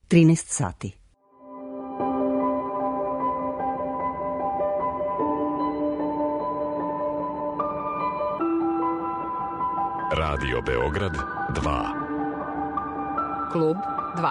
13 sati. Radio Beograd 2. Klub 2.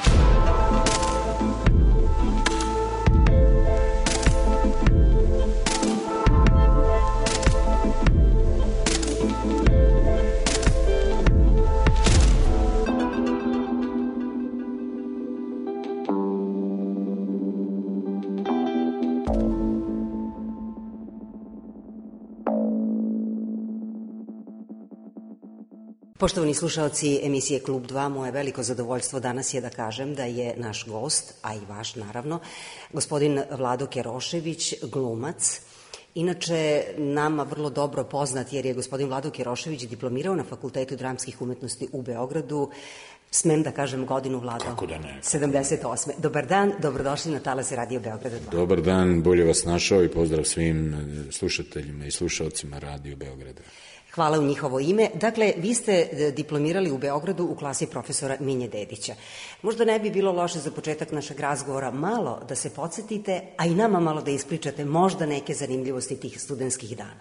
Poštovani slušaoci emisije Klub 2, moje veliko zadovoljstvo danas je da kažem da je naš gost, a i vaš naravno, gospodin Vlado Kerošević, glumac. Inače, nama vrlo dobro poznat jer je gospodin Vlado Kerošević diplomirao na Fakultetu dramskih umetnosti u Beogradu. Smem da kažem godinu, Vlado? Kako da ne? 78. Dobar dan, dobrodošli na talase Radio Beograda 2. Dobar dan, bolje vas našao i pozdrav svim slušateljima i slušalcima Radio Beograda. Hvala u njihovo ime. Dakle, vi ste diplomirali u Beogradu u klasi profesora Minje Dedića. Možda ne bi bilo loše za početak našeg razgovora malo da se podsjetite, a i nama malo da ispričate možda neke zanimljivosti tih studentskih dana.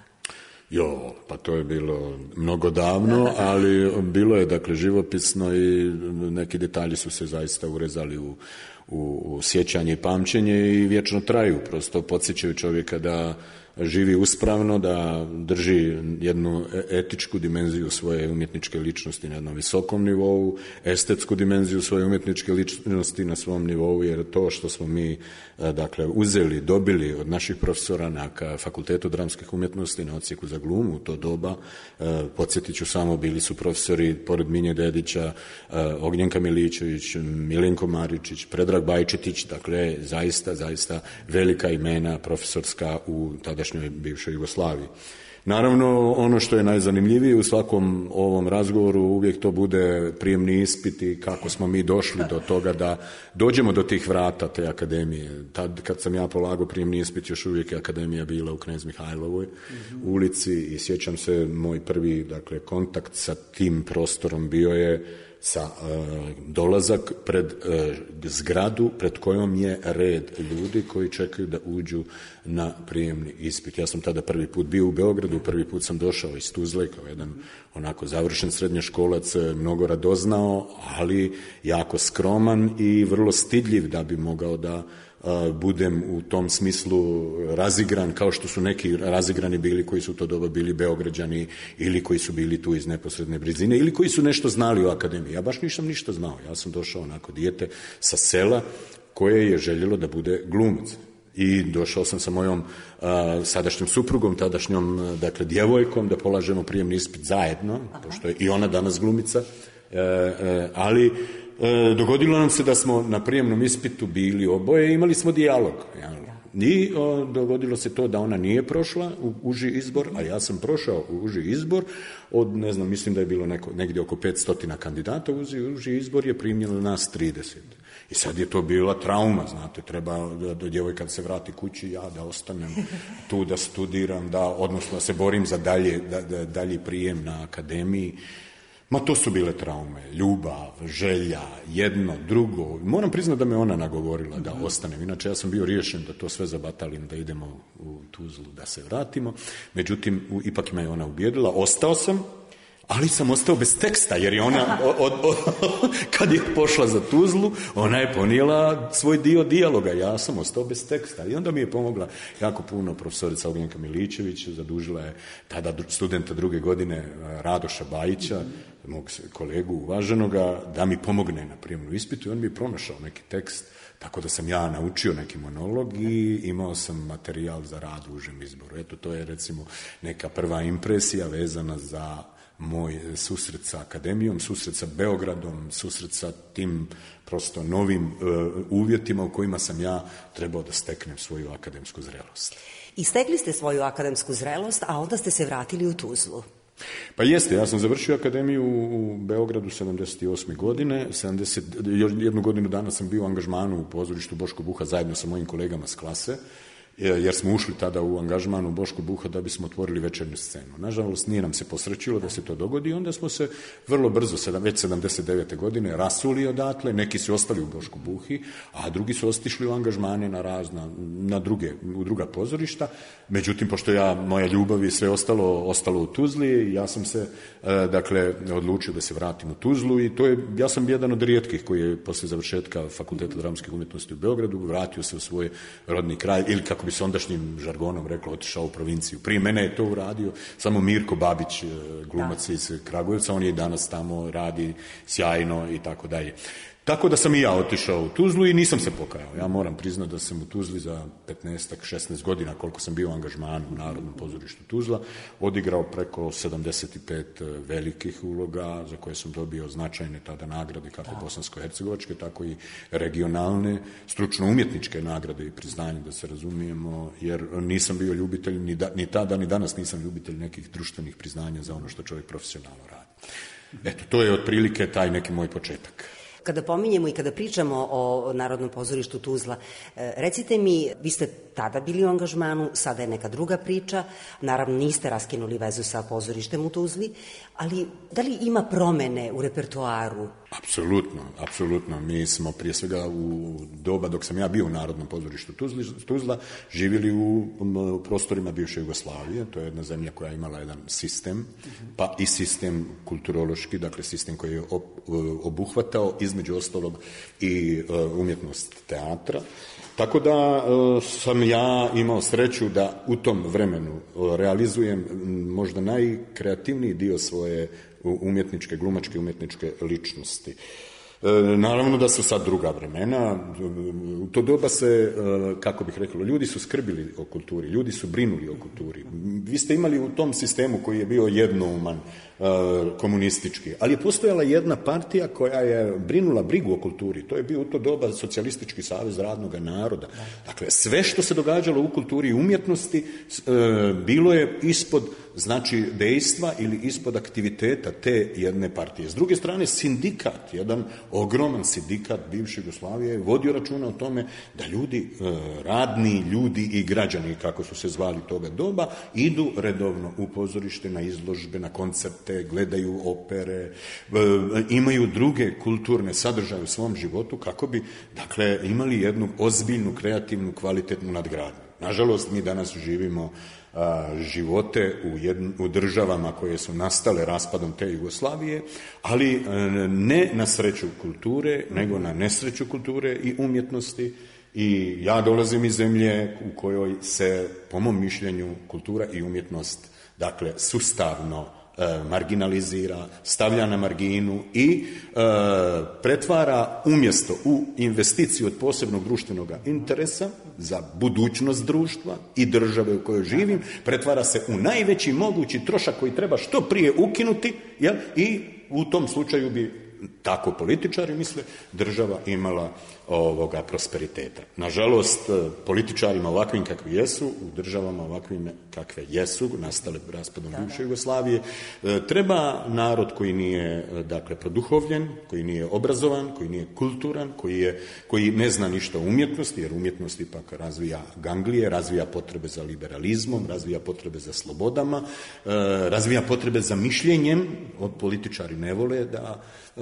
Pa to je bilo mnogo davno, ali bilo je dakle živopisno i neki detalji su se zaista urezali u sjećanje i pamćenje i vječno traju. Prosto podsjećaju čovjeka da živi uspravno, da drži jednu etičku dimenziju svoje umjetničke ličnosti na jednom visokom nivou, estetsku dimenziju svoje umjetničke ličnosti na svom nivou, jer to što smo mi dakle uzeli, dobili od naših profesora na Fakultetu dramskih umjetnosti na odsjeku za glumu u to doba, podsjetit ću samo, bili su profesori pored Minje Dedića, Ognjenka Miličević, Milenko Maričić, Predrag Bajčetić, dakle zaista velika imena profesorska u tadašnjoj bivšoj Jugoslaviji. Naravno, ono što je najzanimljivije u svakom ovom razgovoru uvijek to bude prijemni ispit i kako smo mi došli do toga da dođemo do tih vrata te akademije. Tad kad sam ja polagao prijemni ispit, još uvijek je akademija bila u Knez Mihajlovoj ulici i sjećam se, moj prvi dakle kontakt sa tim prostorom bio je sa dolazak pred zgradu pred kojom je red ljudi koji čekaju da uđu na prijemni ispit. Ja sam tada prvi put bio u Beogradu, prvi put sam došao iz Tuzle kao jedan onako završen srednjoškolac, mnogo radoznao, ali jako skroman i vrlo stidljiv da bi mogao da budem u tom smislu razigran, kao što su neki razigrani bili koji su u to doba bili Beograđani ili koji su bili tu iz neposredne blizine ili koji su nešto znali o akademiji. Ja baš nisam ništa znao. Ja sam došao onako dijete sa sela koje je željelo da bude glumac. I došao sam sa mojom sadašnjom suprugom, tadašnjom dakle djevojkom da polažemo prijemni ispit zajedno, pošto je i ona danas glumica, ali dogodilo nam se da smo na prijemnom ispitu bili oboje i imali smo dijalog. I dogodilo se to da ona nije prošla u uži izbor, a ja sam prošao u uži izbor od, ne znam, mislim da je bilo negdje oko 500 kandidata, uži izbor je primljeno nas 30. I sad je to bila trauma, znate, treba da djevojka se vrati kući, ja da ostanem tu da studiram, odnosno da se borim za dalji prijem na akademiji. Ma to su bile traume, ljubav, želja, jedno, drugo. Moram priznati da me ona nagovorila da ostanem. Inače, ja sam bio riješen da to sve zabatalim, da idemo u Tuzlu, da se vratimo. Međutim, ipak me je ona ubijedila. Ostao sam, ali sam ostao bez teksta, jer je ona, kad je pošla za Tuzlu, ona je ponijela svoj dio dijaloga. Ja sam ostao bez teksta. I onda mi je pomogla jako puno profesorica Ognjenka Miličević, zadužila je tada studenta druge godine Radoša Bajića, mog kolegu uvaženoga, da mi pomogne na prijemnom ispitu i on mi je pronašao neki tekst, tako da sam ja naučio neki monolog i imao sam materijal za rad u užem izboru. Eto, to je recimo neka prva impresija vezana za moj susret sa akademijom, susret sa Beogradom, susret sa tim prosto novim uvjetima u kojima sam ja trebao da steknem svoju akademsku zrelost. I stekli ste svoju akademsku zrelost, a onda ste se vratili u Tuzlu. Pa jeste, ja sam završio akademiju u Beogradu 78. godine, jednu godinu dana sam bio u angažmanu u pozorištu Boško Buha zajedno sa mojim kolegama s klase jer smo ušli tada u angažman u Bošku Buha da bismo otvorili večernju scenu. Nažalost, nije nam se posrećilo da se to dogodi i onda smo se vrlo brzo, već 79. godine, rasuli odatle, neki su ostali u Bošku Buhi, a drugi su otišli u angažmane u druga pozorišta. Međutim, pošto moja ljubav i sve ostalo u Tuzli, ja sam se, odlučio da se vratim u Tuzlu i ja sam jedan od rijetkih koji je posle završetka Fakulteta dramskih umjetnosti u Beogradu vratio se u svoj rodni kraj ili kako bi se ondašnjim žargonom reklo, otišao u provinciju. Prije mene je to uradio samo Mirko Babić, glumac iz Kragujevca, on je i danas tamo, radi sjajno i tako dalje. Tako da sam i ja otišao u Tuzlu i nisam se pokajao. Ja moram priznati da sam u Tuzli za 15-16 godina, koliko sam bio u angažmanu u Narodnom pozorištu Tuzla, odigrao preko 75 velikih uloga za koje sam dobio značajne tada nagrade, kako bosansko-hercegovačke, tako i regionalne, stručno-umjetničke nagrade i priznanje, da se razumijemo, jer nisam bio ljubitelj, ni tada, ni danas nisam ljubitelj nekih društvenih priznanja za ono što čovjek profesionalno radi. Eto, to je otprilike taj neki moj početak. Kada pominjemo i kada pričamo o Narodnom pozorištu Tuzla, recite mi, vi ste tada bili u angažmanu, sada je neka druga priča, naravno niste raskinuli vezu sa pozorištem u Tuzli, ali da li ima promene u repertoaru? Apsolutno. Mi smo prije svega u doba dok sam ja bio u Narodnom pozorištu Tuzla živjeli u prostorima bivše Jugoslavije, to je jedna zemlja koja je imala jedan sistem, pa i sistem kulturološki, dakle sistem koji je obuhvatao između ostalog i umjetnost teatra. Tako da sam ja imao sreću da u tom vremenu realizujem možda najkreativniji dio svoje glumačke umjetničke ličnosti. Naravno da su sad druga vremena, u to doba se, kako bih rekao, ljudi su skrbili o kulturi, ljudi su brinuli o kulturi. Vi ste imali u tom sistemu koji je bio jednouman, komunistički, ali je postojala jedna partija koja je brinula brigu o kulturi, to je bio u to doba Socijalistički savez radnog naroda. Dakle, sve što se događalo u kulturi i umjetnosti bilo je ispod dejstva ili ispod aktiviteta te jedne partije. S druge strane, sindikat, jedan ogroman sindikat bivše Jugoslavije je vodio računa o tome da ljudi, radni ljudi i građani, kako su se zvali toga doba, idu redovno u pozorište, na izložbe, na koncerte, gledaju opere, imaju druge kulturne sadržaje u svom životu kako bi, imali jednu ozbiljnu, kreativnu, kvalitetnu nadgradnju. Nažalost, mi danas živimo živote u državama koje su nastale raspadom te Jugoslavije, ali ne na sreću kulture, nego na nesreću kulture i umjetnosti. I ja dolazim iz zemlje u kojoj se, po mom mišljenju, kultura i umjetnost, sustavno marginalizira, stavlja na marginu i pretvara umjesto u investiciju od posebnog društvenog interesa za budućnost društva i države u kojoj živim, pretvara se u najveći mogući trošak koji treba što prije ukinuti, i u tom slučaju bi, tako političari misle, država imala prosperiteta. Nažalost, političarima ovakvim kakvi jesu, u državama ovakvim kakve jesu, nastale raspadom bivše Jugoslavije, treba narod koji nije, produhovljen, koji nije obrazovan, koji nije kulturan, koji ne zna ništa o umjetnosti, jer umjetnost ipak razvija ganglije, razvija potrebe za liberalizmom, razvija potrebe za slobodama, razvija potrebe za mišljenjem. Političari ne vole da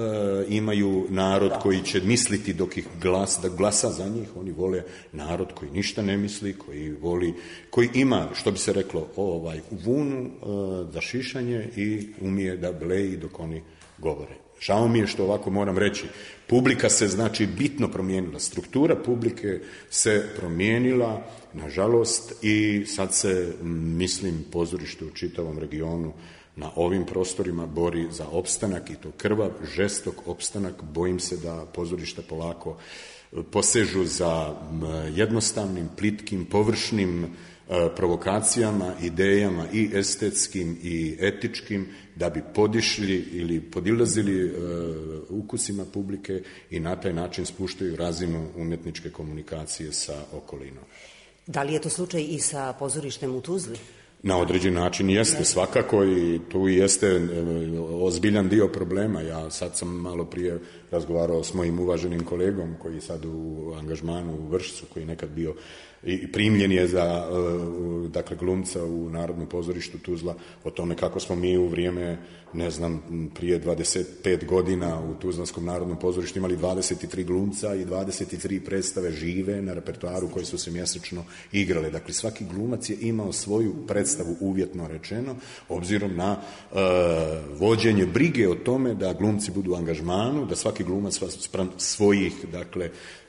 imaju narod koji će misliti dok ih glasa za njih. Oni vole narod koji ništa ne misli, koji ima, što bi se reklo, vunu za šišanje i umije da bleji dok oni govore. Žao mi je što ovako moram reći. Publika se bitno promijenila. Struktura publike se promijenila, nažalost, i sad se, mislim, pozorište u čitavom regionu na ovim prostorima bori za opstanak, i to krvav, žestok opstanak. Bojim se da pozorišta polako posežu za jednostavnim, plitkim, površnim provokacijama, idejama i estetskim i etičkim, da bi podišli ili podilazili ukusima publike i na taj način spuštaju razinu umjetničke komunikacije sa okolinom. Da li je to slučaj i sa pozorištem u Tuzli? Na određen način jeste, svakako, i tu jeste ozbiljan dio problema. Ja sad sam malo prije razgovarao s mojim uvaženim kolegom koji je sad u angažmanu u Vršcu, koji je nekad bio i primljen je za dakle glumca u Narodnom pozorištu Tuzla, o tome kako smo mi u vrijeme, ne znam, prije 25 godina u Tuzlanskom Narodnom pozorištu imali 23 glumca i 23 predstave žive na repertoaru koje su se mjesečno igrale. Dakle, svaki glumac je imao svoju predstavu, uvjetno rečeno, obzirom na vođenje brige o tome da glumci budu u angažmanu, da svaki glumac spram svojih, dakle,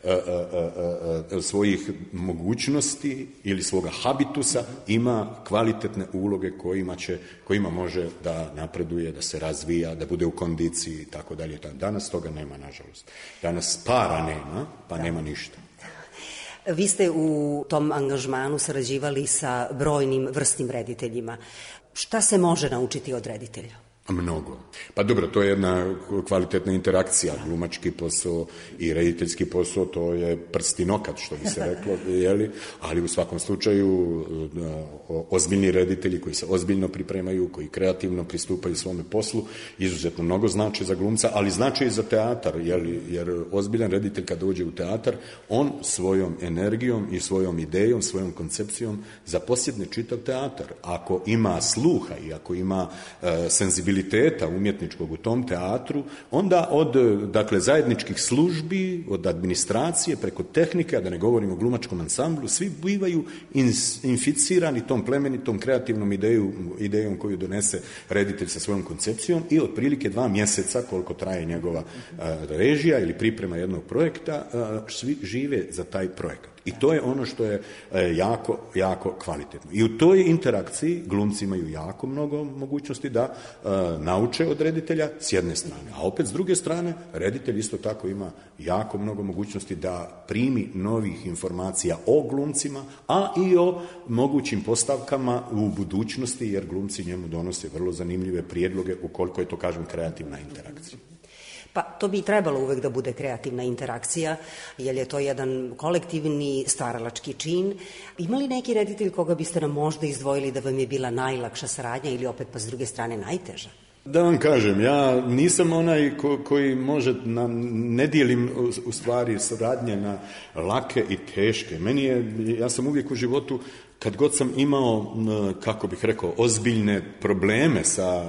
svojih mogućnosti ili svoga habitusa ima kvalitetne uloge kojima može da napreduje, da se razvija, da bude u kondiciji i tako dalje. Danas toga nema, nažalost. Danas para nema, pa nema ništa. Vi ste u tom angažmanu sarađivali sa brojnim vrsnim rediteljima. Šta se može naučiti od reditelja? Mnogo. Pa dobro, to je jedna kvalitetna interakcija, glumački posao i rediteljski posao, to je prst i nokat, što bi se reklo, jeli? Ali u svakom slučaju ozbiljni reditelji koji se ozbiljno pripremaju, koji kreativno pristupaju svome poslu, izuzetno mnogo znači za glumca, ali znači i za teatar, jer ozbiljan reditelj kad dođe u teatar, on svojom energijom i svojom idejom, svojom koncepcijom zaposjedne čitav teatar. Ako ima sluha i ako ima senzibiliteta umjetničkog u tom teatru, onda od, dakle, zajedničkih službi, od administracije, preko tehnike, a da ne govorimo o glumačkom ansamblu, svi bivaju inficirani tom plemenitom kreativnom idejom koju donese reditelj sa svojom koncepcijom i otprilike 2 mjeseca, koliko traje njegova režija ili priprema jednog projekta, svi žive za taj projekat. I to je ono što je jako, jako kvalitetno. I u toj interakciji glumci imaju jako mnogo mogućnosti da nauče od reditelja s jedne strane. A opet s druge strane, reditelj isto tako ima jako mnogo mogućnosti da primi novih informacija o glumcima, a i o mogućim postavkama u budućnosti, jer glumci njemu donose vrlo zanimljive prijedloge ukoliko je to, kažem, kreativna interakcija. Pa to bi trebalo uvek da bude kreativna interakcija, jer je to jedan kolektivni stvaralački čin. Ima li neki reditelj koga biste nam možda izdvojili da vam je bila najlakša saradnja ili opet pa s druge strane najteža? Da vam kažem, ja nisam onaj koji može, ne dijelim u stvari saradnje na lake i teške. Ja sam uvijek u životu, kad god sam imao, kako bih rekao, ozbiljne probleme sa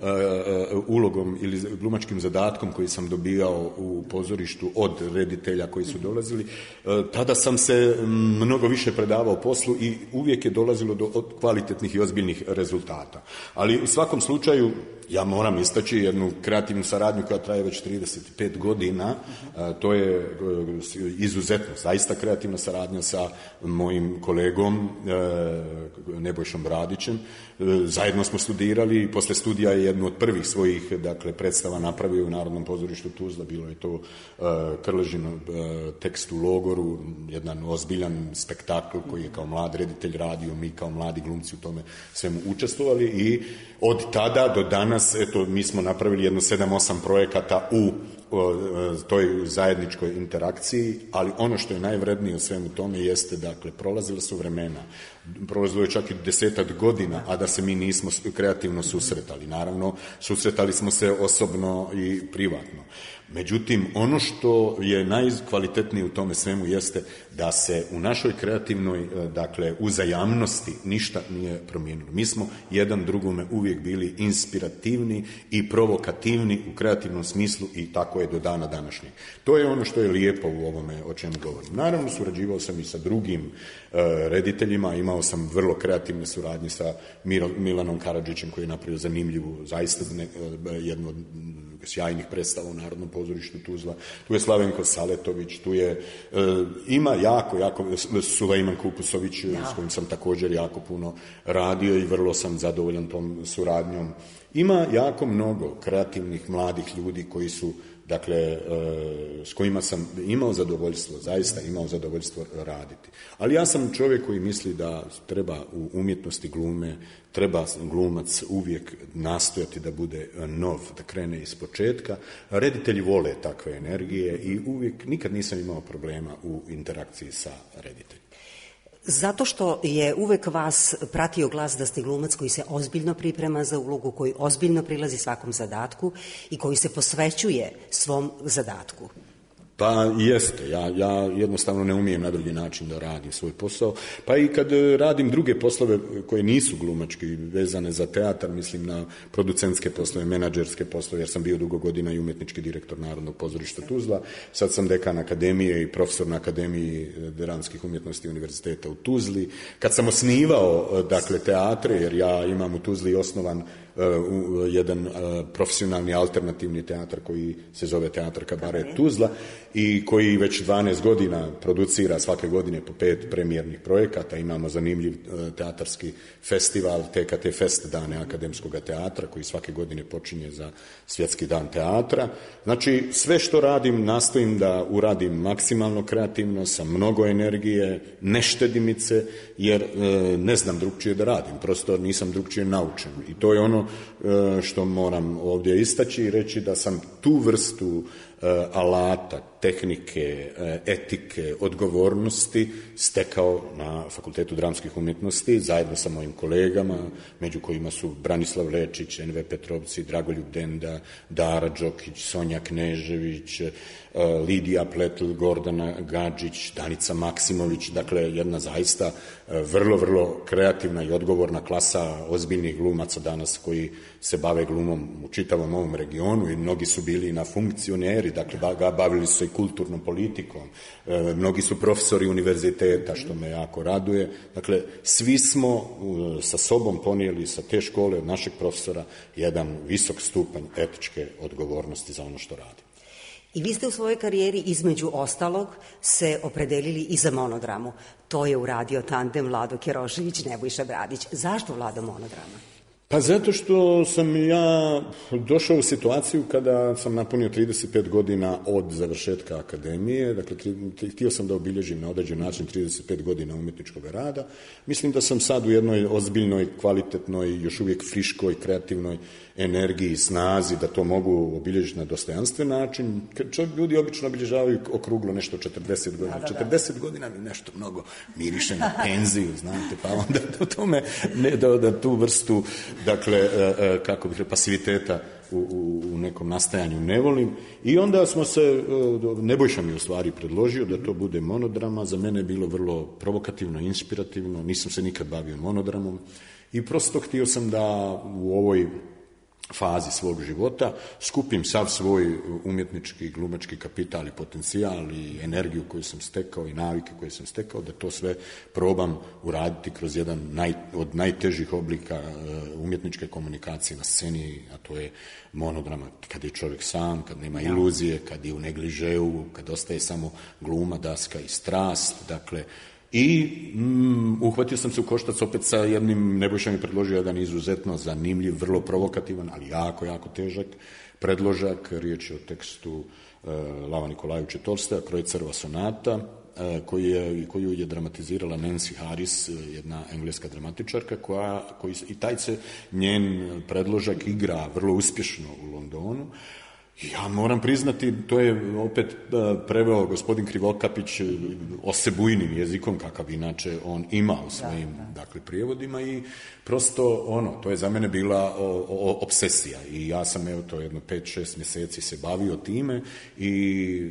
ulogom ili glumačkim zadatkom koji sam dobijao u pozorištu od reditelja koji su dolazili, tada sam se mnogo više predavao poslu i uvijek je dolazilo do kvalitetnih i ozbiljnih rezultata. Ali u svakom slučaju ja moram istaći jednu kreativnu saradnju koja traje već 35 godina. To je izuzetno, zaista kreativna saradnja sa mojim kolegom Nebojšom Bradićem. Zajedno smo studirali i posle studija je jednu od prvih svojih, dakle, predstava napravio u Narodnom pozorištu Tuzla. Bilo je to Krležin tekst u logoru, jedan ozbiljan spektakl koji je kao mlad reditelj radio, mi kao mladi glumci u tome svemu učestvovali i od tada do danas, eto, mi smo napravili jedno 7-8 projekata u toj zajedničkoj interakciji, ali ono što je najvrednije u svemu tome jeste, dakle, prolazila su vremena, prolazilo je čak i 10 godina, a da se mi nismo kreativno susretali. Naravno, susretali smo se osobno i privatno. Međutim, ono što je najkvalitetnije u tome svemu jeste da se u našoj kreativnoj, dakle, uzajamnosti ništa nije promijenilo. Mi smo jedan drugome uvijek bili inspirativni i provokativni u kreativnom smislu i tako je do dana današnjeg. To je ono što je lijepo u ovome o čemu govorim. Naravno, surađivao sam i sa drugim rediteljima, imao sam vrlo kreativne suradnje sa Milanom Karadžićem koji je napravio zanimljivu, zaista jednu od sjajnih predstava u Narodnom pozorištu Tuzla. Tu je Slavenko Saletović, tu je, ima jako, Sulejman Kupusović, s kojim sam također jako puno radio i vrlo sam zadovoljan tom suradnjom. Ima jako mnogo kreativnih mladih ljudi koji su, dakle, s kojima sam imao zadovoljstvo, zaista imao zadovoljstvo raditi. Ali ja sam čovjek koji misli da treba u umjetnosti glume, treba glumac uvijek nastojati da bude nov, da krene iz početka. Reditelji vole takve energije i uvijek, nikad nisam imao problema u interakciji sa rediteljima. Zato što je uvek vas pratio glas da ste glumac koji se ozbiljno priprema za ulogu, koji ozbiljno prilazi svakom zadatku i koji se posvećuje svom zadatku. Pa jeste, ja jednostavno ne umijem na drugi način da radim svoj posao, pa i kad radim druge poslove koje nisu glumački vezane za teatar, mislim na producentske poslove, menadžerske poslove, jer sam bio dugo godina i umjetnički direktor Narodnog pozorišta Tuzla, sad sam dekan akademije i profesor na Akademiji dramskih umjetnosti Univerziteta u Tuzli. Kad sam osnivao, dakle, teatre, jer ja imam u Tuzli osnovan jedan profesionalni alternativni teatar koji se zove Teatar Kabaret Tuzla i koji već 12 godina producira svake godine po 5 premijernih projekata. Imamo zanimljiv teatarski festival, TKT Fest, dane akademskog teatra, koji svake godine počinje za Svjetski dan teatra. Znači, sve što radim, nastojim da uradim maksimalno kreativno, sa mnogo energije, ne štedimice, jer ne znam drugčije da radim, prosto nisam drugčije naučen. I to je ono što moram ovdje istaći i reći da sam tu vrstu alata, tehnike, etike, odgovornosti stekao na Fakultetu dramskih umjetnosti zajedno sa mojim kolegama, među kojima su Branislav Lečić, Enve Petrovci, Dragoljub Denda, Dara Đokić, Sonja Knežević, Lidija Pletl, Gordana Gadžić, Danica Maksimović, dakle jedna zaista vrlo, vrlo kreativna i odgovorna klasa ozbiljnih glumaca danas koji se bave glumom u čitavom ovom regionu i mnogi su bili na funkcioneri, dakle bavili su se i kulturnom politikom, mnogi su profesori univerziteta, što me jako raduje. Dakle, svi smo sa sobom ponijeli sa te škole od našeg profesora jedan visok stupanj etičke odgovornosti za ono što radi. I vi ste u svojoj karijeri, između ostalog, se opredelili i za monodramu. To je uradio tandem Vlado Kerošević, Nebojša Bradić. Zašto, Vlado, monodrama? Pa zato što sam ja došao u situaciju kada sam napunio 35 godina od završetka akademije, dakle htio sam da obilježim na određen način 35 godina umjetničkog rada. Mislim da sam sad u jednoj ozbiljnoj, kvalitetnoj, još uvijek friškoj, kreativnoj energiji, snazi, da to mogu obilježiti na dostojanstven način. Ljudi obično obilježavaju okruglo nešto 40 godina. 40 godina mi nešto mnogo miriše na penziju, znate, pa onda o tome ne da tu vrstu, dakle, kako bih rekao, pasiviteta u nekom nastajanju ne volim. I onda smo se, Nebojša mi u stvari predložio da to bude monodrama. Za mene je bilo vrlo provokativno, inspirativno, nisam se nikad bavio monodramom i prosto htio sam da u ovoj fazi svog života skupim sav svoj umjetnički, glumački kapital i potencijal i energiju koju sam stekao i navike koje sam stekao, da to sve probam uraditi kroz jedan od najtežih oblika umjetničke komunikacije na sceni, a to je monodrama, kad je čovjek sam, kad nema iluzije, kad je u negližeu, kad ostaje samo gluma, daska i strast, dakle. I uhvatio sam se u koštac opet sa jednim, Nebojša mi predložio jedan izuzetno zanimljiv, vrlo provokativan, ali jako, jako težak predložak. Riječ je o tekstu Lava Nikolajevića Tolstoja, Krojcerova sonata, koju je dramatizirala Nancy Harris, jedna engleska dramatičarka, i taj se njen predložak igra vrlo uspješno u Londonu. Ja moram priznati, to je opet preveo gospodin Krivokapić osebujnim jezikom, kakav inače on ima u svojim dakle, prijevodima i prosto to je za mene bila obsesija i ja sam to jedno 5-6 mjeseci se bavio time i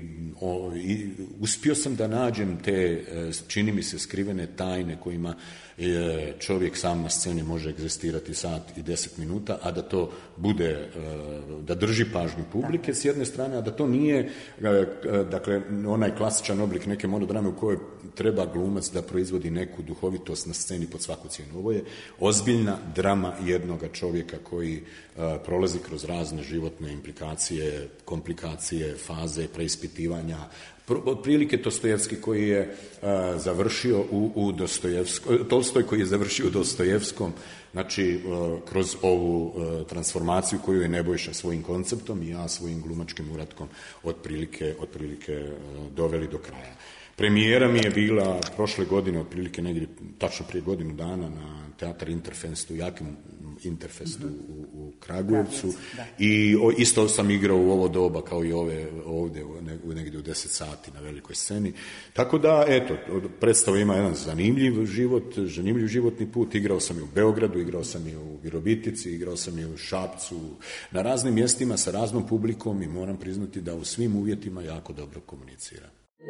uspio sam da nađem te, čini mi se, skrivene tajne kojima čovjek sam na sceni može egzistirati sat i 10 minuta, a da to bude, da drži pažnju publike s jedne strane, a da to nije dakle onaj klasičan oblik neke monodrame u kojoj treba glumac da proizvodi neku duhovitost na sceni pod svaku cijenu. Ovo je ozbiljna drama jednoga čovjeka koji prolazi kroz razne životne implikacije, komplikacije, faze, preispitivanja. Otprilike Dostojevski koji je završio u Tolstoj koji je završio u Dostojevskom, znači kroz ovu transformaciju koju je Nebojša svojim konceptom i ja svojim glumačkim uratkom otprilike doveli do kraja. Premijera mi je bila prošle godine, otprilike negdje, tačno prije godinu dana, na Teatar Interfestu, jakim Interfestu u Kragujevcu. I isto sam igrao u ovo doba kao i ovdje negdje u 10 sati na velikoj sceni. Tako da, eto, predstava ima jedan zanimljiv životni put. Igrao sam i u Beogradu, igrao sam i u Virovitici, igrao sam i u Šapcu, na raznim mjestima sa raznom publikom i moram priznati da u svim uvjetima jako dobro komuniciram.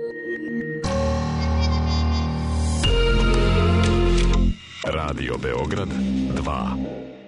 Radio Beograd 2.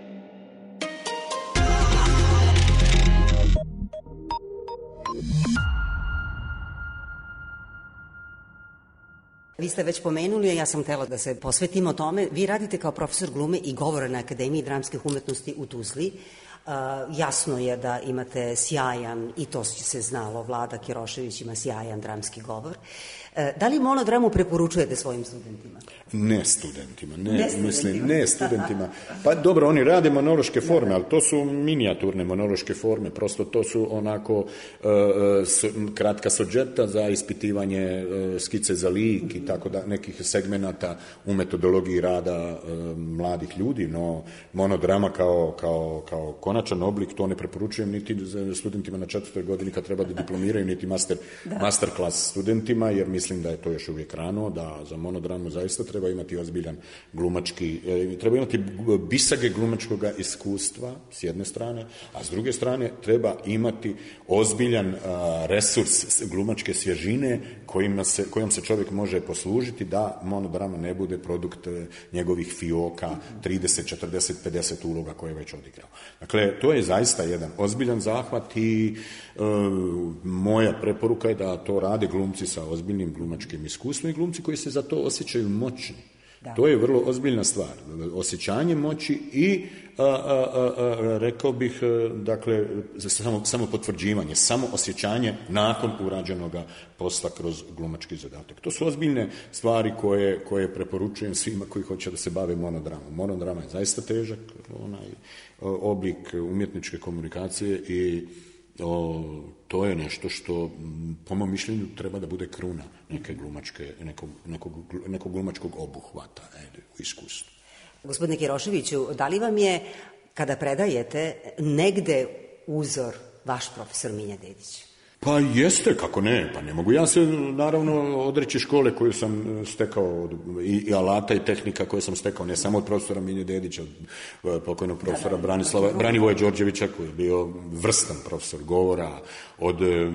Vi ste već pomenuli, a ja sam htjela da se posvetimo tome. Vi radite kao profesor glume i govora na Akademiji dramskih umetnosti u Tuzli. Jasno je da imate sjajan, i to se znalo, Vlada Kerošević ima sjajan dramski govor. Da li monodramu preporučujete svojim studentima? Ne studentima. Pa dobro, oni rade monološke forme, ali to su minijaturne monološke forme, prosto to su onako kratka sođeta za ispitivanje skice za lik i tako da, nekih segmenata u metodologiji rada mladih ljudi, no monodrama kao konačan oblik, to ne preporučujem niti studentima na 4. godini kad treba da diplomiraju, niti master klas studentima, jer mislim da je to još uvijek rano, da za monodramu zaista treba imati ozbiljan glumački, treba imati bisage glumačkog iskustva s jedne strane, a s druge strane treba imati ozbiljan resurs glumačke svježine kojom se čovjek može poslužiti da monodrama ne bude produkt njegovih fioka, 30, 40, 50 uloga koje je već odigrao. Dakle, to je zaista jedan ozbiljan zahvat i moja preporuka je da to rade glumci sa ozbiljnim glumačkim iskustvom i glumci koji se za to osjećaju moćni. Da. To je vrlo ozbiljna stvar. Osjećanje moći i rekao bih, dakle, samo potvrđivanje, samo osjećanje nakon urađenog posla kroz glumački zadatak. To su ozbiljne stvari koje preporučujem svima koji hoće da se bave monodramom. Monodrama je zaista težak oblik umjetničke komunikacije i to je nešto što, po mom mišljenju, treba da bude kruna nekog glumačkog obuhvata u iskustvu. Gospodine Keroševiću, da li vam je, kada predajete, negde uzor vaš profesor Milja Dedić? Pa jeste, kako ne, pa ne mogu ja se naravno odreći škole koju sam stekao i alata i tehnika koje sam stekao ne samo od profesora Milje Dedića, od pokojnog profesora Branivoja Đorđevića koji je bio vrstan profesor govora, od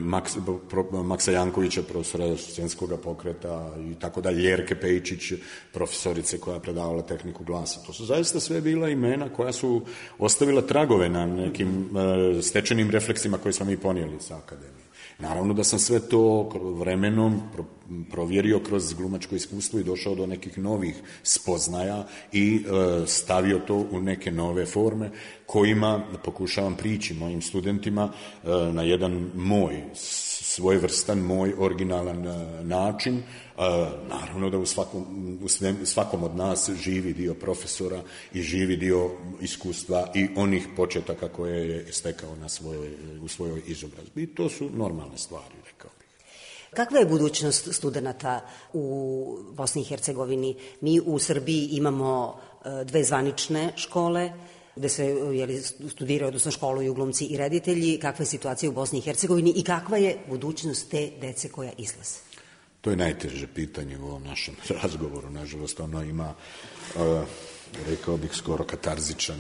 Maksa Jankovića, profesora scenskog pokreta i tako dalje, Ljerke Pejčić, profesorice koja je predavala tehniku glasa. To su zaista sve bila imena koja su ostavila tragove na nekim stečenim refleksima koje smo mi ponijeli sa akademije. Naravno da sam sve to vremenom provjerio kroz glumačko iskustvo i došao do nekih novih spoznaja i stavio to u neke nove forme kojima pokušavam prići mojim studentima na jedan svojevrstan, moj originalan način. Naravno da u svakom od nas živi dio profesora i živi dio iskustva i onih početaka koje je stekao u svojoj izobrazbi. I to su normalne stvari, rekao bih. Kakva je budućnost studenata u Bosni i Hercegovini? Mi u Srbiji imamo 2 zvanične škole gde se studiraju, odnosno školuju glumci i reditelji. Kakva je situacija u Bosni i Hercegovini i kakva je budućnost te dece koja izlaze? To je najteže pitanje u ovom našem razgovoru. Nažalost, ono ima, rekao bih, skoro katarzičan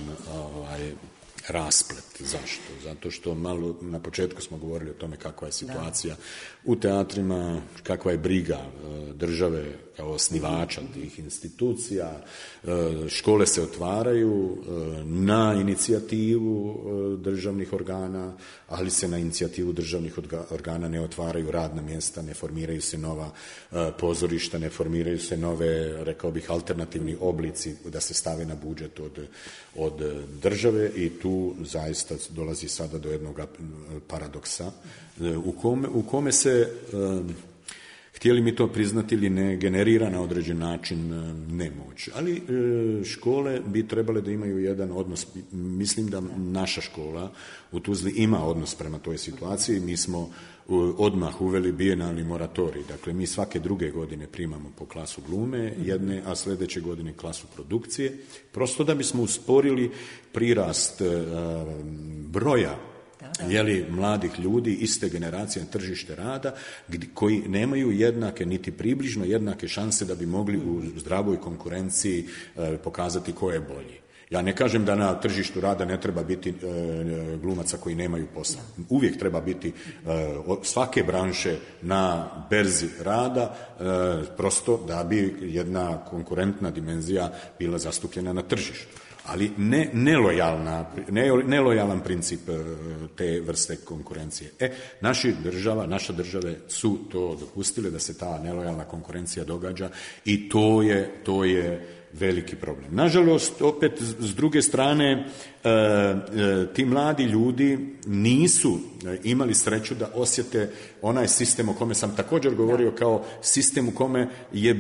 rasplet. Zašto? Zato što malo na početku smo govorili o tome kakva je situacija u teatrima, kakva je briga države kao osnivača tih institucija. Škole se otvaraju na inicijativu državnih organa, ali se na inicijativu državnih organa ne otvaraju radna mjesta, ne formiraju se nova pozorišta, ne formiraju se nove, rekao bih, alternativni oblici da se stave na budžet od države i tu zaista dolazi sada do jednog paradoksa u kome se htjeli mi to priznati ili ne, generira na određen način nemoć. Ali škole bi trebale da imaju jedan odnos. Mislim da naša škola u Tuzli ima odnos prema toj situaciji. Mi smo odmah uveli bijenalni moratorij. Dakle, mi svake druge godine primamo po klasu glume jedne, a sljedeće godine klasu produkcije. Prosto da bismo usporili prirast broja mladih ljudi iste generacije na tržište rada koji nemaju jednake, niti približno jednake šanse da bi mogli u zdravoj konkurenciji pokazati ko je bolji. Ja ne kažem da na tržištu rada ne treba biti glumaca koji nemaju posla. Uvijek treba biti svake branše na berzi rada, prosto da bi jedna konkurentna dimenzija bila zastupljena na tržištu. Ali nelojalan princip te vrste konkurencije. Naše države su to dopustile da se ta nelojalna konkurencija događa i to je veliki problem. Nažalost, opet s druge strane, ti mladi ljudi nisu imali sreću da osjete onaj sistem o kome sam također govorio kao sistem u kome je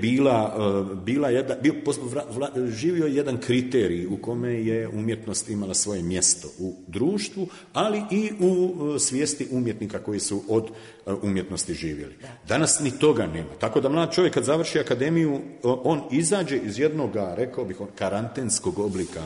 živio jedan kriterij u kome je umjetnost imala svoje mjesto u društvu, ali i u svijesti umjetnika koji su od umjetnosti živjeli. Danas ni toga nema. Tako da mlad čovjek kad završi akademiju, on izađe iz jednog, rekao bih, karantenskog oblika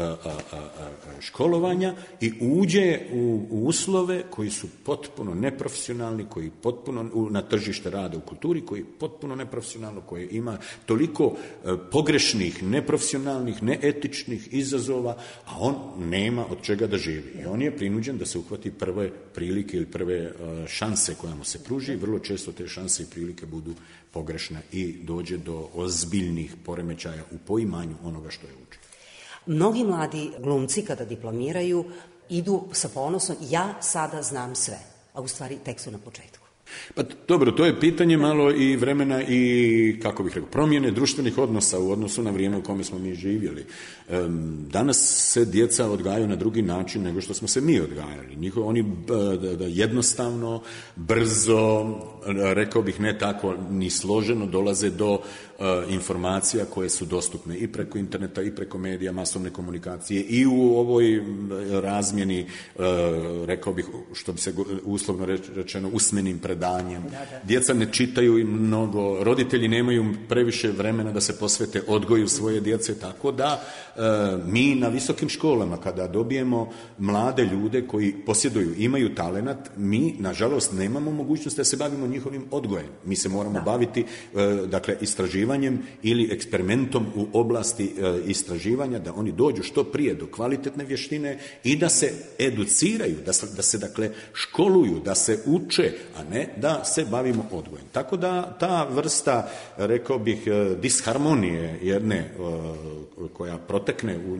školovanja i uđe u uslove koji su potpuno neprofesionalni, koji potpuno na tržište rada u kulturi, koji potpuno neprofesionalno, koje ima toliko pogrešnih, neprofesionalnih, neetičnih izazova, a on nema od čega da živi. I on je prinuđen da se uhvati prve prilike ili prve šanse koja mu se pruži. Vrlo često te šanse i prilike budu pogrešne i dođe do ozbiljnih poremećaja u poimanju onoga što je učio. Mnogi mladi glumci kada diplomiraju idu sa ponosom, ja sada znam sve, a u stvari tek su na početku. Pa dobro, to je pitanje malo i vremena i, kako bih rekao, promjene društvenih odnosa u odnosu na vrijeme u kome smo mi živjeli. Danas se djeca odgajaju na drugi način nego što smo se mi odgajali. Oni jednostavno, brzo, rekao bih ne tako ni složeno, dolaze do informacija koje su dostupne i preko interneta i preko medija, masovne komunikacije i u ovoj razmjeni, rekao bih, što bi se uslovno rečeno, usmenim predanjem. Djeca ne čitaju mnogo, roditelji nemaju previše vremena da se posvete odgoju svoje djece, tako da mi na visokim školama kada dobijemo mlade ljude koji posjeduju, imaju talenat, mi nažalost nemamo mogućnost da se bavimo njihovim odgojem. Mi se moramo baviti istraživanjem ili eksperimentom u oblasti istraživanja, da oni dođu što prije do kvalitetne vještine i da se educiraju, da se školuju, da se uče, a ne da se bavimo odgojem. Tako da ta vrsta, rekao bih, disharmonije jedne koja protekne u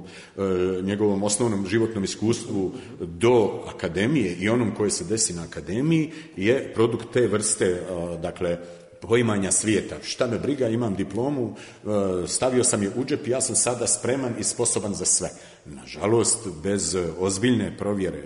njegovom osnovnom životnom iskustvu do akademije i onom koje se desi na akademiji je produkt te vrste, poimanja svijeta. Šta me briga, imam diplomu, stavio sam je u džep, ja sam sada spreman i sposoban za sve. Nažalost, bez ozbiljne provjere,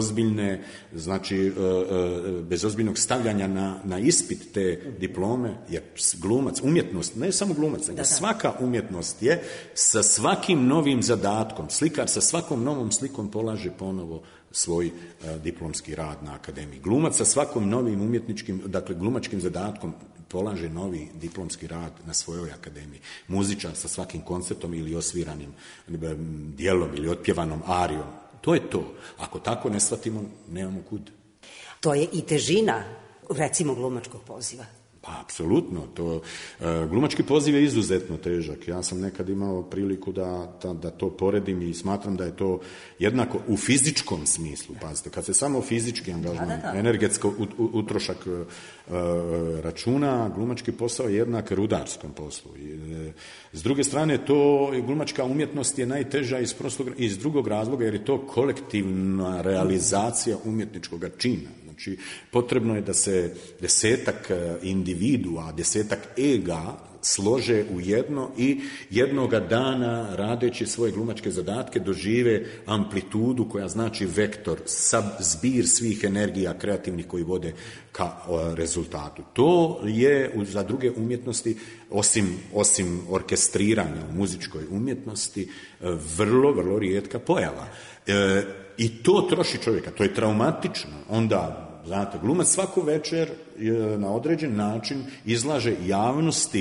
bez ozbiljnog stavljanja na ispit te diplome, jer glumac, umjetnost, ne samo glumac, nego svaka umjetnost je sa svakim novim zadatkom, slikar sa svakom novom slikom polaže ponovo svoj diplomski rad na akademiji. Glumac sa svakom novim umjetničkim, glumačkim zadatkom polaže novi diplomski rad na svojoj akademiji. Muzičar sa svakim koncertom ili osviranim dijelom ili otpjevanom arijom. To je to. Ako tako ne shvatimo, nemamo kud. To je i težina, recimo, glumačkog poziva. Pa, apsolutno. Glumački poziv je izuzetno težak. Ja sam nekad imao priliku da to poredim i smatram da je to jednako u fizičkom smislu. Pazite, kad se samo fizički angažman, energetsko utrošak računa, glumački posao je jednak rudarskom poslu. S druge strane, glumačka umjetnost je najteža iz drugog razloga, jer je to kolektivna realizacija umjetničkog čina. Znači, potrebno je da se 10 individua, 10 ega slože u jedno i jednoga dana radeći svoje glumačke zadatke dožive amplitudu koja znači vektor, zbir svih energija kreativnih koji vode ka rezultatu. To je za druge umjetnosti, osim orkestriranja u muzičkoj umjetnosti, vrlo, vrlo rijetka pojava. I to troši čovjeka, to je traumatično. Onda, znate, glumac svaku večer na određen način izlaže javnosti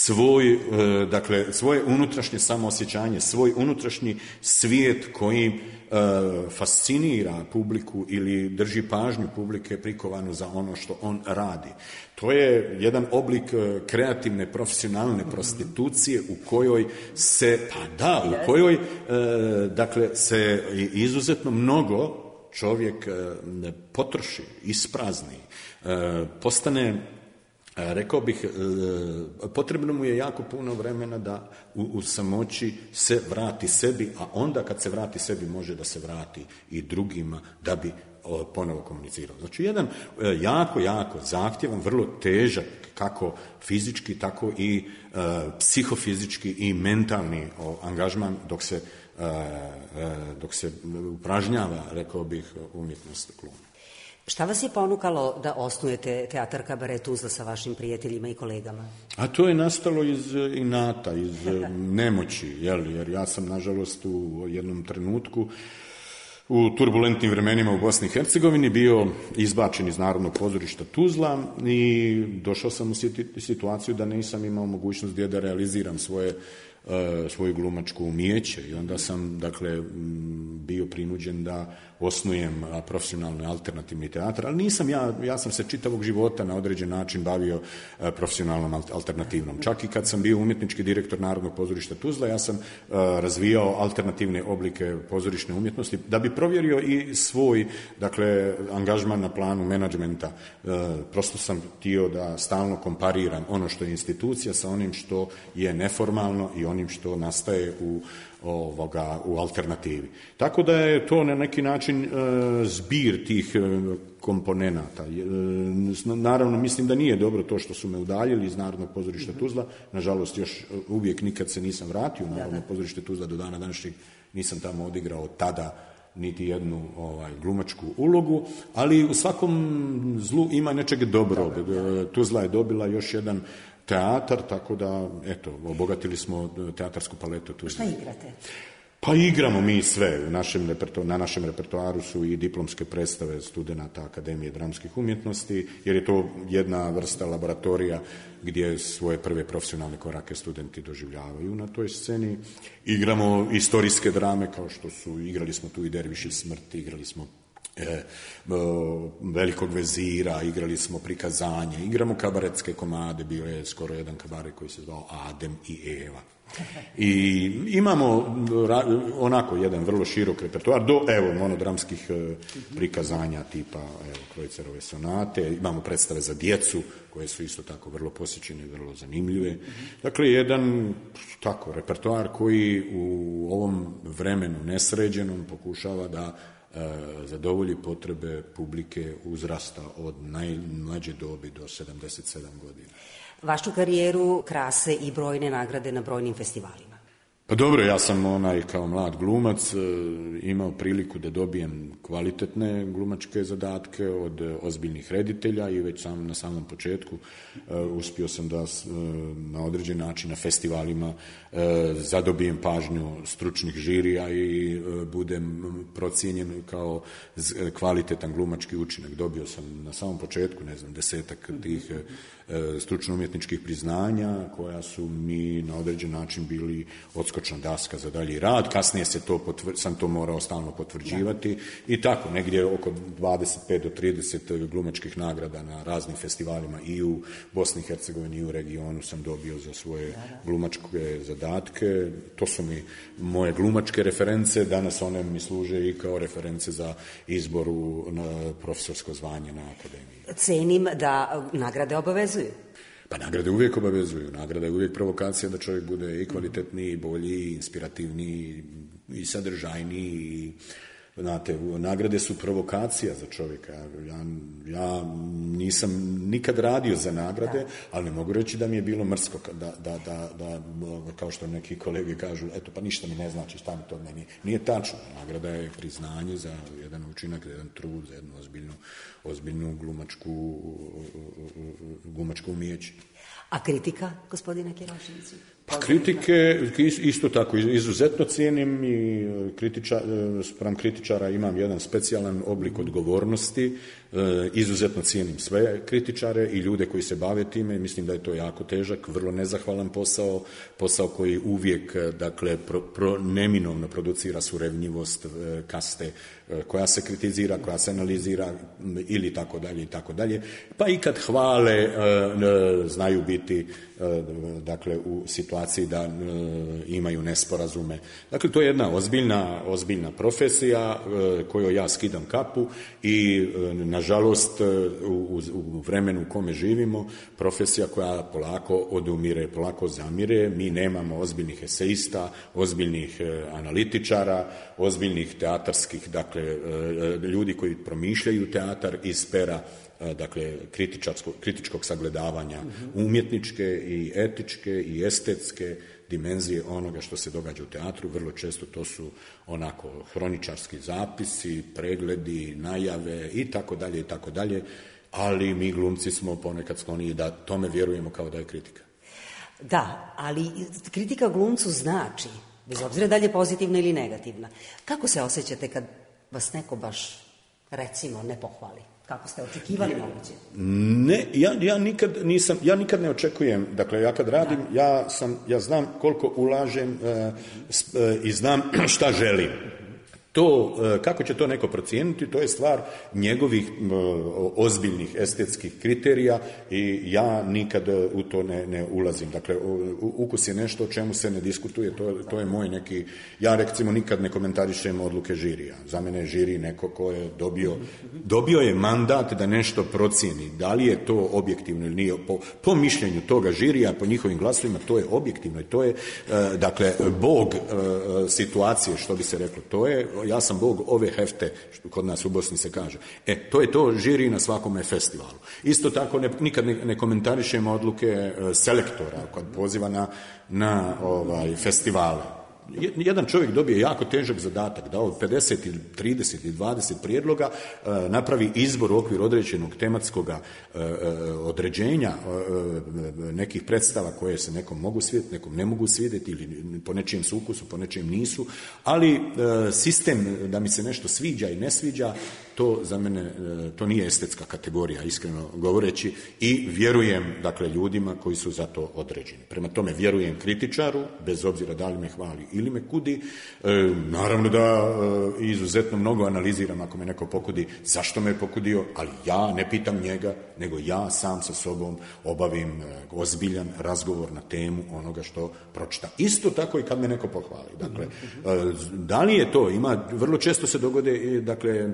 svoje unutrašnje samoosjećanje, svoj unutrašnji svijet koji fascinira publiku ili drži pažnju publike prikovanu za ono što on radi. To je jedan oblik kreativne, profesionalne prostitucije u kojoj se, se izuzetno mnogo čovjek potroši, isprazni, postane, rekao bih, potrebno mu je jako puno vremena da u samoći se vrati sebi, a onda kad se vrati sebi može da se vrati i drugima da bi ponovo komunicirao. Znači jedan jako, jako zahtjevan, vrlo težak, kako fizički, tako i psihofizički i mentalni angažman dok se upražnjava, rekao bih, umjetnost glume. Šta vas je ponukalo da osnujete Teatar Kabaret Tuzla sa vašim prijateljima i kolegama? A to je nastalo iz inata, iz nemoći, jer ja sam, nažalost, u jednom trenutku u turbulentnim vremenima u Bosni i Hercegovini bio izbačen iz Narodnog pozorišta Tuzla i došao sam u situaciju da nisam imao mogućnost gdje da realiziram svoju glumačku umijeće i onda sam, bio prinuđen da osnujem profesionalni alternativni teatar, ali nisam ja sam se čitavog života na određen način bavio profesionalnom alternativnom. Čak i kad sam bio umjetnički direktor Narodnog pozorišta Tuzla, ja sam razvijao alternativne oblike pozorišne umjetnosti da bi provjerio i svoj, angažman na planu menadžmenta. Prosto sam htio da stalno kompariram ono što je institucija sa onim što je neformalno i onim što nastaje u alternativi. Tako da je to na neki način zbir tih komponenata. Naravno, mislim da nije dobro to što su me udaljili iz Narodnog pozorišta Tuzla. Nažalost, još uvijek nikad se nisam vratio u Narodno pozorište Tuzla, do dana današnjeg nisam tamo odigrao tada niti jednu glumačku ulogu, ali u svakom zlu ima nečeg dobrog. Tuzla je dobila još jedan teatar, tako da, obogatili smo teatarsku paletu Tuzla. Šta igrate? Pa igramo mi sve. Na našem repertoaru su i diplomske predstave studenata Akademije dramskih umjetnosti, jer je to jedna vrsta laboratorija gdje svoje prve profesionalne korake studenti doživljavaju na toj sceni. Igramo istorijske drame, kao što igrali smo tu i Derviši smrti, igrali smo Velikog vezira, igrali smo Prikazanje, igramo kabaretske komade, bio je skoro jedan kabaret koji se zvao Adem i Eva. I imamo onako jedan vrlo širok repertoar do monodramskih prikazanja tipa Krojcerove sonate, imamo predstave za djecu koje su isto tako vrlo posjećene i vrlo zanimljive. Dakle, jedan repertoar koji u ovom vremenu nesređenom pokušava da zadovolji potrebe publike uzrasta od najmlađe dobi do 77 godina. Vašu karijeru krase i brojne nagrade na brojnim festivalima. Pa dobro, ja sam kao mlad glumac imao priliku da dobijem kvalitetne glumačke zadatke od ozbiljnih reditelja i već na samom početku uspio sam da na određen način na festivalima zadobijem pažnju stručnih žirija i budem procijenjen kao kvalitetan glumački učinak. Dobio sam na samom početku, 10 tih stručno-umjetničkih priznanja koja su mi na određen način bili odskočna daska za dalji rad. Kasnije sam to morao stalno potvrđivati i tako, negdje oko 25 do 30 glumačkih nagrada na raznim festivalima i u Bosni i Hercegovini i u regionu sam dobio za svoje glumačke zadatke. To su mi moje glumačke reference, danas one mi služe i kao reference za izbor na profesorsko zvanje na akademiji. Cenim da nagrade obavezuju. Pa nagrade uvijek obavezuju. Nagrada je uvijek provokacija da čovjek bude i kvalitetniji, i bolji, i inspirativniji, i sadržajniji, Znate, nagrade su provokacija za čovjeka. Ja nisam nikad radio za nagrade, ali ne mogu reći da mi je bilo mrsko, da kao što neki kolege kažu, eto pa ništa mi ne znači, šta mi to meni. Nije tačno. Nagrada je priznanje za jedan učinak, za jedan trud, za jednu ozbiljnu glumačku umijeće. A kritika, gospodine Keroševiću? Pa kritike isto tako izuzetno cijenim i spram kritičara imam jedan specijalan oblik odgovornosti. Izuzetno cijenim sve kritičare i ljude koji se bave time. Mislim da je to jako težak, vrlo nezahvalan posao koji uvijek, dakle, neminovno producira surevnjivost kaste koja se kritizira, koja se analizira ili tako dalje i tako dalje. Pa i kad hvale znaju biti, dakle, u situaciji da imaju nesporazume. Dakle, to je jedna ozbiljna profesija kojoj ja skidam kapu i nažalost u vremenu u kome živimo, profesija koja polako odumire, polako zamire. Mi nemamo ozbiljnih eseista, ozbiljnih analitičara, ozbiljnih teatarskih, dakle, ljudi koji promišljaju teatar iz pera, dakle, kritičkog sagledavanja umjetničke i etičke i estetske dimenzije onoga što se događa u teatru. Vrlo često to su onako hroničarski zapisi, pregledi, najave i tako dalje, ali mi glumci smo ponekad skloni da tome vjerujemo kao da je kritika. Da, ali kritika glumcu znači, bez obzira da li je pozitivna ili negativna. Kako se osjećate kad vas neko baš, recimo, ne pohvali? Kako ste očekivali moguće? Ne, ja nikad ne očekujem. Dakle, ja kad radim, ja znam koliko ulažem i znam šta želim. To, kako će to neko procijeniti, to je stvar njegovih ozbiljnih estetskih kriterija i ja nikad u to ne ulazim. Dakle, ukus je nešto o čemu se ne diskutuje, to je moj neki, ja recimo nikad ne komentarišem odluke žirija. Za mene je žiri neko ko je dobio je mandat da nešto procijeni. Da li je to objektivno ili nije, po mišljenju toga žirija, po njihovim glasovima, to je objektivno i to je, dakle, bog situacije, što bi se reklo, to je, ja sam bog ove hefte, što kod nas u Bosni se kaže. To je to žiri na svakome festivalu. Isto tako nikad ne komentarišem odluke selektora kad poziva na festivale. Jedan čovjek dobije jako težak zadatak da od 50 ili 30 ili 20 prijedloga napravi izbor u okviru određenog tematskog određenja nekih predstava koje se nekom mogu svidjeti, nekom ne mogu svidjeti ili po nečijem su ukusu, po nečijem nisu, ali sistem da mi se nešto sviđa i ne sviđa, to za mene, to nije estetska kategorija, iskreno govoreći, i vjerujem, dakle, ljudima koji su za to određeni. Prema tome, vjerujem kritičaru, bez obzira da li me hvali ili me kudi. Naravno da izuzetno mnogo analiziram ako me neko pokudi, zašto me je pokudio, ali ja ne pitam njega, nego ja sam sa sobom obavim ozbiljan razgovor na temu onoga što pročitam. Isto tako i kad me neko pohvali. Dakle, da li je to, vrlo često se dogode, dakle,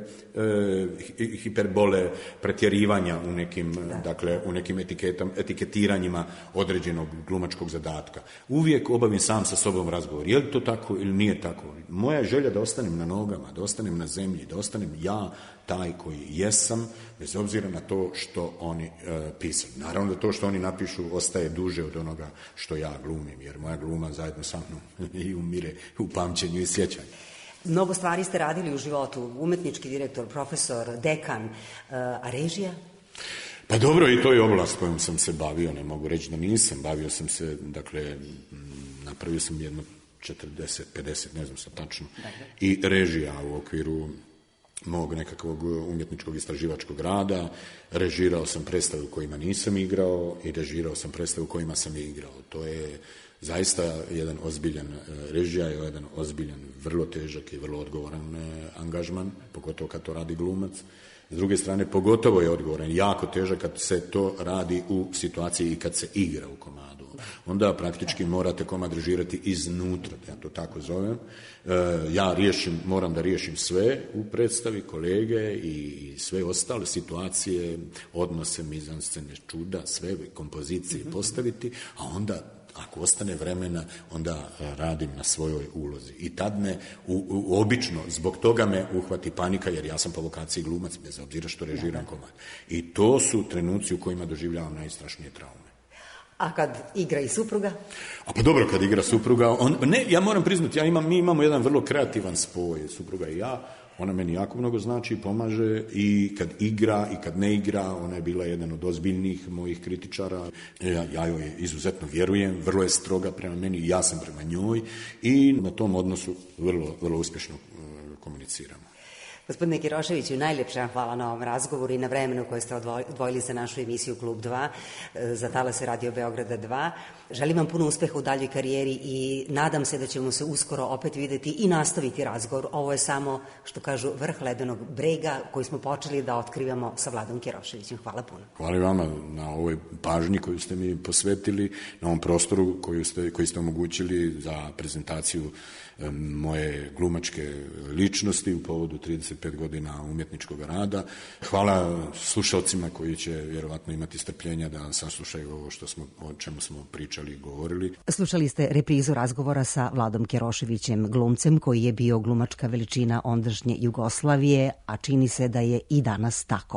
hiperbole, pretjerivanja u nekim etiketiranjima određenog glumačkog zadatka. Uvijek obavim sam sa sobom razgovor. Je li to tako ili nije tako? Moja je želja da ostanem na nogama, da ostanem na zemlji, da ostanem ja taj koji jesam, bez obzira na to što oni pisali. Naravno da to što oni napišu ostaje duže od onoga što ja glumim, jer moja gluma zajedno sa mnom i umire u pamćenju i sjećanju. Mnogo stvari ste radili u životu, umetnički direktor, profesor, dekan, a režija? Pa dobro, i to je oblast kojom sam se bavio, ne mogu reći da nisam. Bavio sam se, dakle, napravio sam jedno 40, 50, ne znam sad tačno, i režija u okviru mog nekakvog umjetničkog istraživačkog rada. Režirao sam predstave u kojima nisam igrao i režirao sam predstave u kojima sam igrao. To je zaista jedan ozbiljan, režija je jedan ozbiljan, vrlo težak i vrlo odgovoran angažman, pogotovo kad to radi glumac. S druge strane, pogotovo je odgovoran, jako težak kad se to radi u situaciji i kad se igra u komadu. Onda praktički morate komad režirati iznutra, ja to tako zovem. Ja moram da riješim sve u predstavi, kolege i sve ostale situacije, odnose, mizanscene, čuda, sve kompozicije postaviti, a onda Ako ostane vremena, onda radim na svojoj ulozi. I tad me, obično, zbog toga me uhvati panika, jer ja sam po vokaciji glumac, bez obzira što režiram komad. I to su trenuci u kojima doživljavam najstrašnije traume. A kad igra i supruga? A pa dobro, kad igra supruga, ja moram priznati, mi imamo jedan vrlo kreativan spoj, supruga i ja. Ona meni jako mnogo znači, pomaže i kad igra i kad ne igra. Ona je bila jedan od ozbiljnih mojih kritičara. Ja joj izuzetno vjerujem, vrlo je stroga prema meni i ja sam prema njoj i na tom odnosu vrlo, vrlo uspješno komuniciramo. Gospodine Kiroševiću, najljepša hvala na ovom razgovoru i na vremenu koje ste odvojili za našu emisiju Klub 2, za talase Radio Beograda 2. Želim vam puno uspeha u daljoj karijeri i nadam se da ćemo se uskoro opet videti i nastaviti razgovor. Ovo je samo, što kažu, vrh ledenog brega koji smo počeli da otkrivamo sa Vladom Kiroševićem. Hvala puno. Hvala vama na ovoj pažnji koju ste mi posvetili, na ovom prostoru koji ste omogućili za prezentaciju moje glumačke ličnosti u povodu 35 godina umjetničkog rada. Hvala slušalcima koji će vjerovatno imati strpljenja da saslušaju ovo o čemu smo pričali i govorili. Slušali ste reprizu razgovora sa Vladom Kiroševićem, glumcem koji je bio glumačka veličina ondašnje Jugoslavije, a čini se da je i danas tako.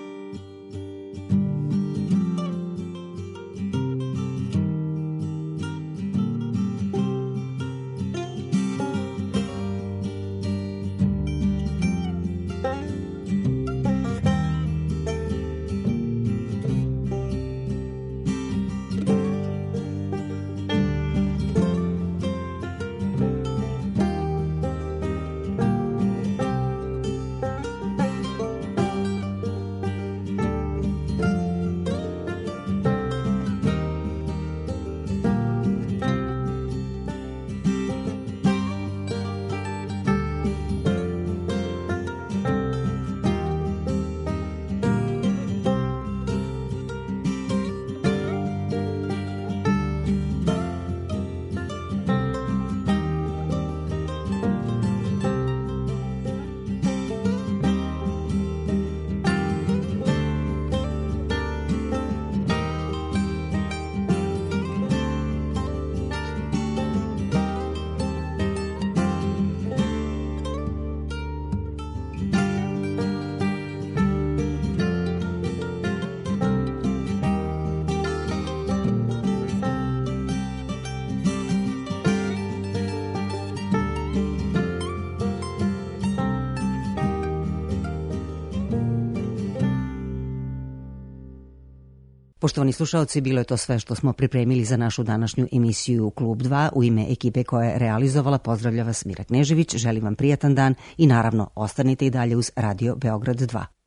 Poštovani slušaoci, bilo je to sve što smo pripremili za našu današnju emisiju Klub 2. U ime ekipe koja je realizovala pozdravlja vas Mira Knežević, želim vam prijatan dan i naravno ostanite i dalje uz Radio Beograd 2.